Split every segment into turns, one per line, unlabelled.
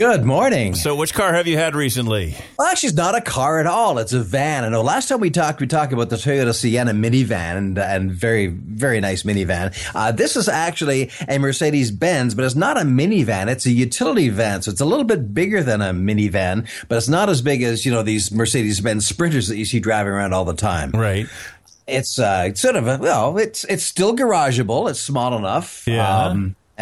Good morning.
So which car have you had recently?
Well, actually, it's not a car at all. It's a van. I know last time we talked about the Toyota Sienna minivan and very, very nice minivan. This is actually a Mercedes-Benz, but it's not a minivan. It's a utility van. So it's a little bit bigger than a minivan, but it's not as big as, these Mercedes-Benz Sprinters that you see driving around all the time.
Right.
It's sort of it's still garageable. It's small enough.
Yeah.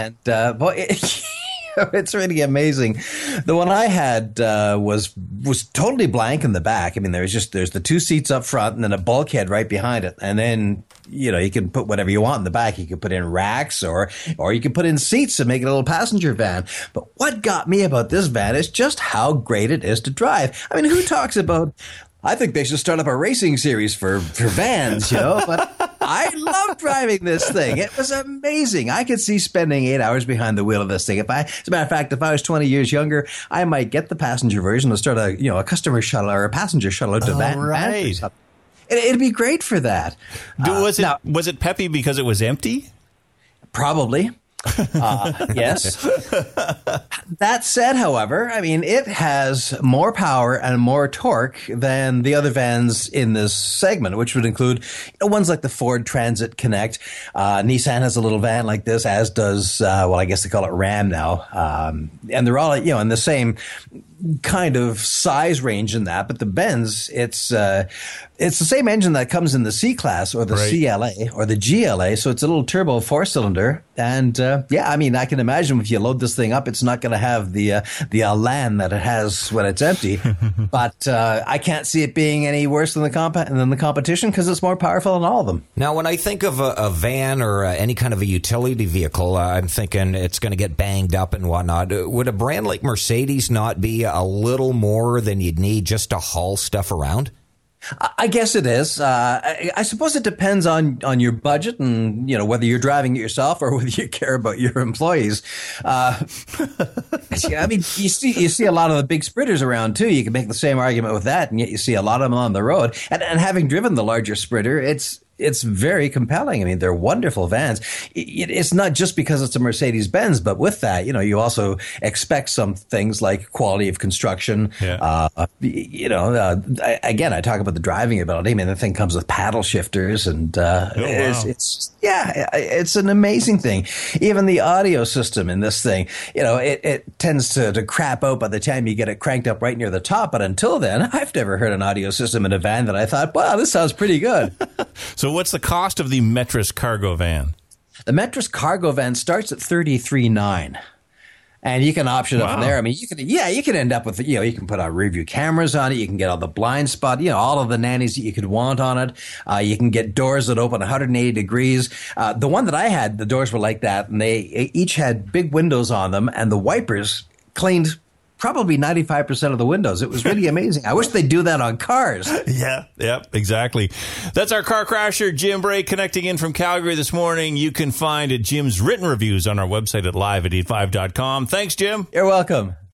It's really amazing. The one I had was totally blank in the back. I mean, there's the two seats up front and then a bulkhead right behind it. And then, you can put whatever you want in the back. You could put in racks or you could put in seats to make it a little passenger van. But what got me about this van is just how great it is to drive. I mean, who talks about... I think they should start up a racing series for vans, but I love driving this thing. It was amazing. I could see spending 8 hours behind the wheel of this thing. As a matter of fact, if I was 20 years younger, I might get the passenger version and start a customer shuttle or a passenger shuttle out to van.
Right.
It'd be great for that.
Was it peppy because it was empty?
Probably. Yes. That said, however, I mean, it has more power and more torque than the other vans in this segment, which would include ones like the Ford Transit Connect. Nissan has a little van like this, as does, I guess they call it Ram now. And they're all, in the same kind of size range in that, but the Benz, it's the same engine that comes in the C-Class or the CLA or the GLA, so it's a little turbo 4-cylinder, and I can imagine if you load this thing up, it's not going to have the elan that it has when it's empty, but I can't see it being any worse than the competition because it's more powerful than all of them.
Now, when I think of a van or any kind of a utility vehicle, I'm thinking it's going to get banged up and whatnot. Would a brand like Mercedes not be a little more than you'd need just to haul stuff around?
I guess it is. I suppose it depends on your budget and, whether you're driving it yourself or whether you care about your employees. I mean, you see a lot of the big Sprinters around too. You can make the same argument with that, and yet you see a lot of them on the road. And having driven the larger Sprinter, it's very compelling. I mean, they're wonderful vans. It's not just because it's a Mercedes-Benz, but with that, you also expect some things like quality of construction. Yeah. Again, I talk about the driving ability. I mean, the thing comes with paddle shifters, and it's an amazing thing. Even the audio system in this thing, it tends to crap out by the time you get it cranked up right near the top. But until then, I've never heard an audio system in a van that I thought, wow, this sounds pretty good.
So what's the cost of the Metris cargo van?
The Metris cargo van starts at $33,900. And you can option it from there. I mean, you can end up with, you can put rear view cameras on it. You can get all the blind spot, all of the nannies that you could want on it. You can get doors that open 180 degrees. The one that I had, the doors were like that, and they each had big windows on them, and the wipers cleaned probably 95% of the windows. It was really amazing. I wish they'd do that on cars.
Yeah, exactly. That's our car crasher, Jim Bray, connecting in from Calgary this morning. You can find Jim's written reviews on our website at live@85.com. Thanks, Jim.
You're welcome.